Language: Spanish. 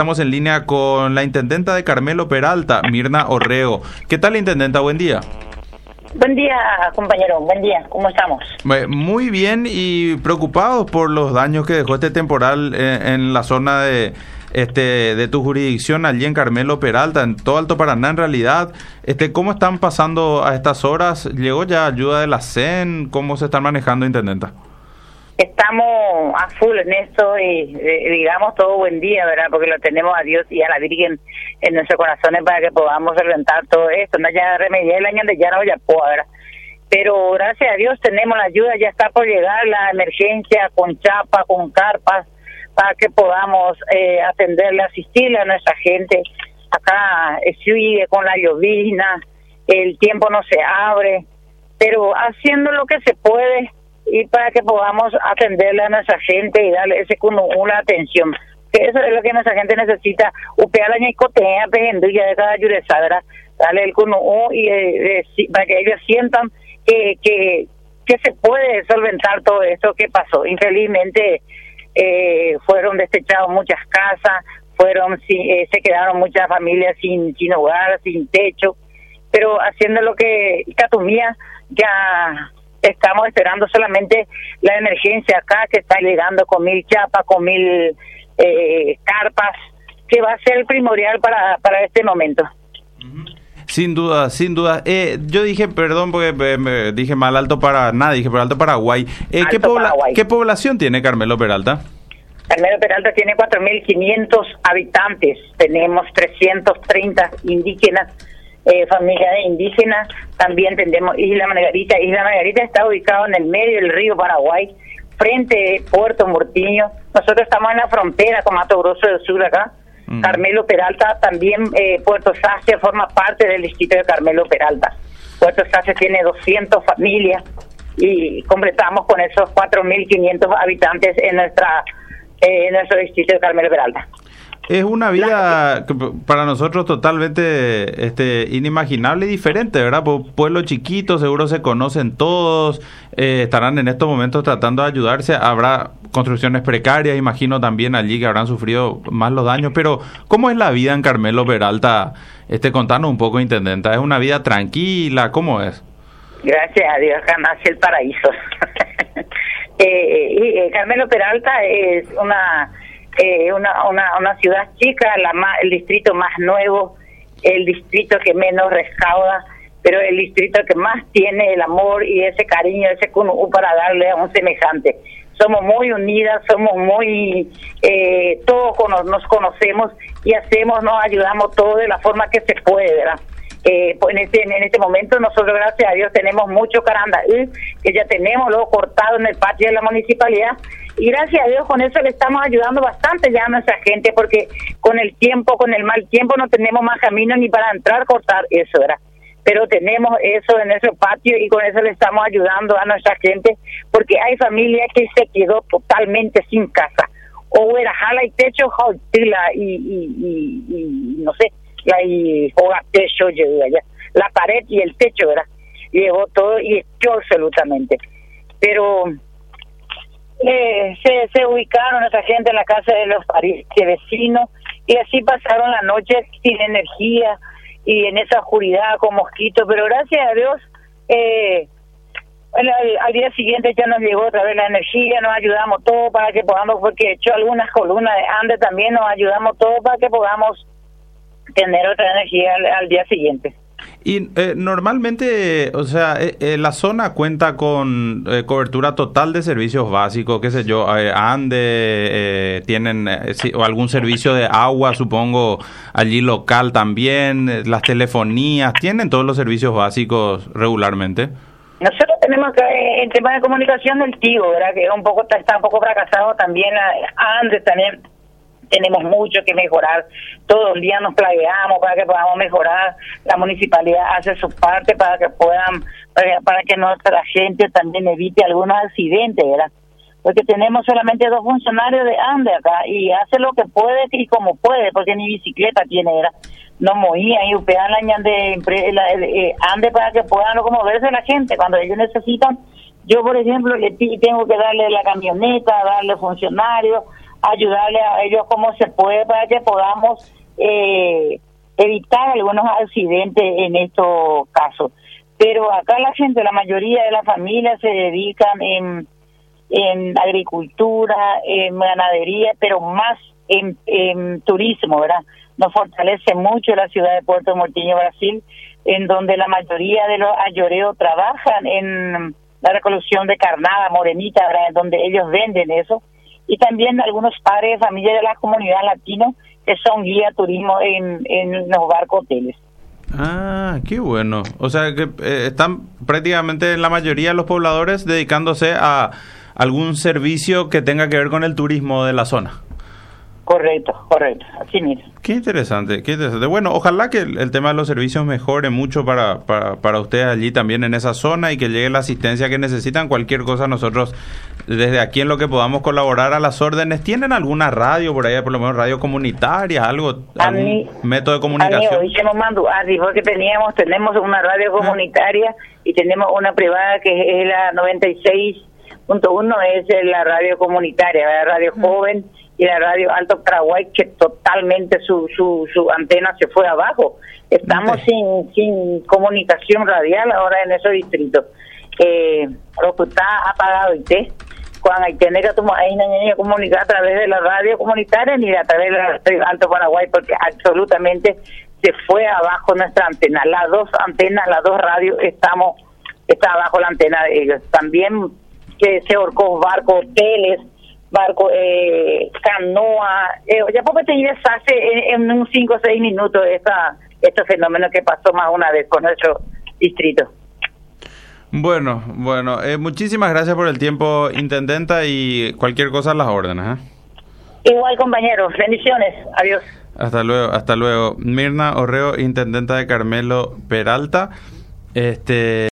estamos en línea con la intendenta de Carmelo Peralta, Mirna Orrego. ¿Qué tal, intendenta? Buen día. Buen día, compañero. Buen día. ¿Cómo estamos? Muy bien y preocupados por los daños que dejó este temporal en la zona de tu jurisdicción allí en Carmelo Peralta, en todo Alto Paraná en realidad. ¿Cómo están pasando a estas horas? ¿Llegó ya ayuda de la CEN? ¿Cómo se están manejando, intendenta? Estamos a full en esto y digamos todo buen día, ¿verdad? Porque lo tenemos a Dios y a la Virgen en nuestros corazones para que podamos solventar todo esto. No ya remediar el año de ya no ya puedo, ¿verdad? Pero gracias a Dios tenemos la ayuda, ya está por llegar la emergencia con chapa, con carpas, para que podamos atenderle, asistirle a nuestra gente. Acá sigue con la llovizna, el tiempo no se abre, pero haciendo lo que se puede y para que podamos atenderle a nuestra gente y darle ese una atención. Que eso es lo que nuestra gente necesita. Upea la ñicotea, pejenduya de cada yureza, ¿verdad? Darle el y para que ellos sientan que se puede solventar todo esto que pasó. Infelizmente fueron desechados muchas casas, se quedaron muchas familias sin hogar, sin techo, pero haciendo lo que Catumía ya estamos esperando solamente la emergencia acá que está llegando con 1000 chapas, con 1000 carpas, que va a ser primordial para este momento. Sin duda, sin duda. Yo dije, perdón, porque dije mal Alto Paraná, dije por Alto Paraguay. Paraguay. ¿Qué población tiene Carmelo Peralta? Carmelo Peralta tiene 4.500 habitantes. Tenemos 330 indígenas, familias de indígenas. También tenemos Isla Margarita. Isla Margarita está ubicado en el medio del río Paraguay, frente a Puerto Murtiño. Nosotros estamos en la frontera con Mato Grosso del Sur acá. Carmelo Peralta también, Puerto Sacia forma parte del distrito de Carmelo Peralta. Puerto Sacia tiene 200 familias y completamos con esos 4.500 habitantes en nuestro distrito de Carmelo Peralta. Es una vida para nosotros totalmente inimaginable y diferente, ¿verdad? Pueblo chiquito, seguro se conocen todos, estarán en estos momentos tratando de ayudarse. Habrá construcciones precarias, imagino también allí que habrán sufrido más los daños, pero ¿cómo es la vida en Carmelo Peralta? Contanos un poco, intendenta. ¿Es una vida tranquila? ¿Cómo es? Gracias a Dios, acá nace el paraíso. Carmelo Peralta es una ciudad chica, el distrito más nuevo, el distrito que menos recauda, pero el distrito que más tiene el amor y ese cariño, ese cunú para darle a un semejante. Somos muy unidas, somos muy, todos nos conocemos y nos ayudamos todos de la forma que se puede, ¿verdad? En este momento nosotros, gracias a Dios, tenemos mucho carandaí que ya tenemos luego cortado en el patio de la municipalidad y gracias a Dios con eso le estamos ayudando bastante ya a nuestra gente, porque con el mal tiempo no tenemos más camino ni para entrar, cortar eso, ¿verdad? Pero tenemos eso en nuestro patio y con eso le estamos ayudando a nuestra gente, porque hay familias que se quedó totalmente sin casa, o era jala y techo, y no sé, y techo, la pared y el techo, ¿verdad? Llegó todo y echó absolutamente. Pero se ubicaron esa gente en la casa de los vecinos y así pasaron la noche sin energía y en esa oscuridad con mosquitos, pero gracias a Dios al día siguiente ya nos llegó otra vez la energía, nos ayudamos todos para que podamos, porque echó algunas columnas de Andes también, nos ayudamos todos para que podamos tener otra energía al día siguiente. Y normalmente, o sea, la zona cuenta con cobertura total de servicios básicos, qué sé yo, tienen o algún servicio de agua, supongo, allí local también, las telefonías, ¿tienen todos los servicios básicos regularmente? Nosotros tenemos el tema de comunicación del Tigo, ¿verdad? Que está un poco fracasado también, Andes también. Tenemos mucho que mejorar, todos los días nos plagueamos para que podamos mejorar, la municipalidad hace su parte para que para que nuestra gente también evite algunos accidentes, ¿verdad? Porque tenemos solamente 2 funcionarios de Andes acá y hace lo que puede y como puede, porque ni bicicleta tiene, ¿verdad? No movía y upean la Andes para que puedan moverse la gente cuando ellos necesitan. Yo, por ejemplo, tengo que darle la camioneta, darle funcionarios, ayudarle a ellos como se puede para que podamos evitar algunos accidentes en estos casos. Pero acá la gente, la mayoría de las familias se dedican en agricultura, en ganadería, pero más en turismo, ¿verdad? Nos fortalece mucho la ciudad de Puerto Mortiño, Brasil, en donde la mayoría de los ayoreos trabajan en la recolección de carnada, morenita, ¿verdad? Donde ellos venden eso. Y también algunos padres de familia de la comunidad latina que son guía turismo en los barcos hoteles. Ah, qué bueno. O sea que están prácticamente la mayoría de los pobladores dedicándose a algún servicio que tenga que ver con el turismo de la zona. Correcto, así mismo. Qué interesante, qué interesante. Bueno, ojalá que el tema de los servicios mejore mucho para ustedes allí también en esa zona y que llegue la asistencia que necesitan. Cualquier cosa nosotros desde aquí en lo que podamos colaborar a las órdenes. ¿Tienen alguna radio por ahí, por lo menos radio comunitaria, algún método de comunicación? Hoy se nos mandó, porque tenemos una radio comunitaria y tenemos una privada que es la 96.1, es la radio comunitaria, la radio joven, y la radio Alto Paraguay, que totalmente su antena se fue abajo. Estamos sin comunicación radial ahora en esos distritos. Lo que está apagado, ¿y cuando hay que comunicar a través de la radio comunitaria ni a través de la radio Alto Paraguay, porque absolutamente se fue abajo nuestra antena. Las dos antenas, las dos radios, está abajo la antena de ellos. También que se horcó barcos, hoteles, canoa, ya porque te hace en un 5 o 6 minutos este fenómeno que pasó más una vez con nuestro distrito. Bueno, muchísimas gracias por el tiempo, intendenta, y cualquier cosa a las órdenes. Igual, compañeros, bendiciones, adiós. Hasta luego. Mirna Orreo, intendenta de Carmelo Peralta.